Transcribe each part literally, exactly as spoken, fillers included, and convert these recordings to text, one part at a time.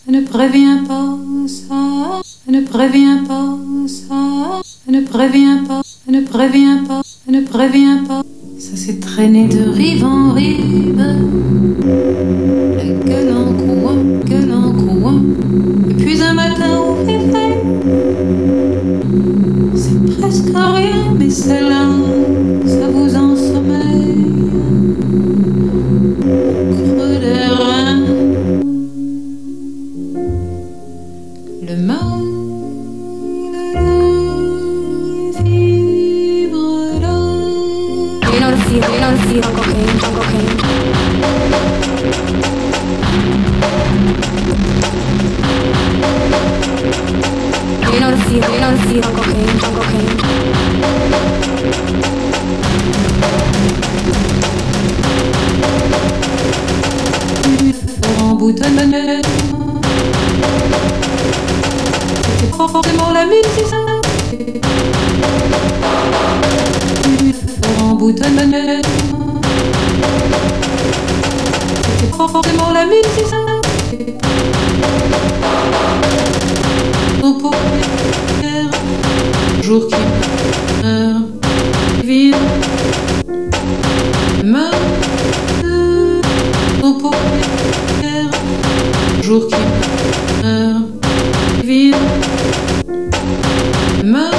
ne prévient pas ça, ne prévient pas ça, ne prévient pas, ne prévient pas, ne prévient pas. Ça s'est traîné de rive en rive, la gueule en coin, gueule en coin. Et puis un matin au réveil, c'est presque rien, mais c'est là, ça vous ensommeille au creux des reins. Le mal de vivre là. You know the feel, you know the feel on cocaine, on cocaine. You know the feel, you know the feel on cocaine, on cocaine. En boutonnette, c'est pas forcément la musique. En boutonnette, c'est pas forcément la musique. Nos paupières, jour qui meurt, vide, meurt. Nos paupières, jour qui meurt, vide, meurt.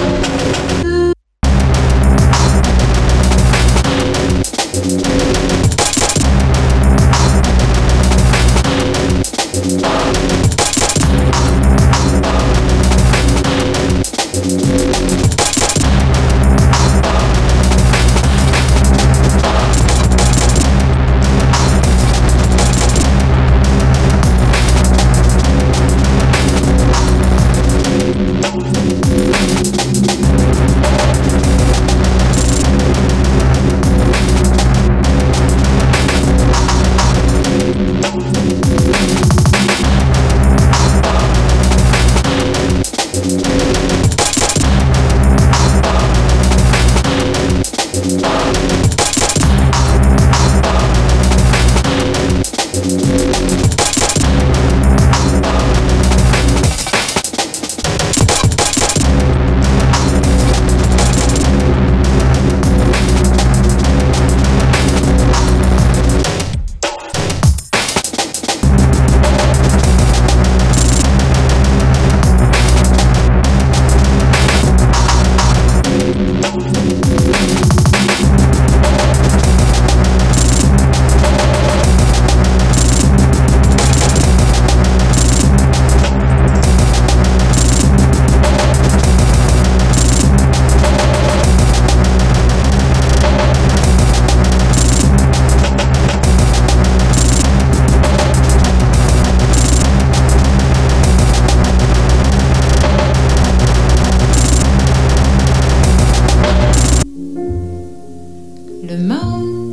Le mal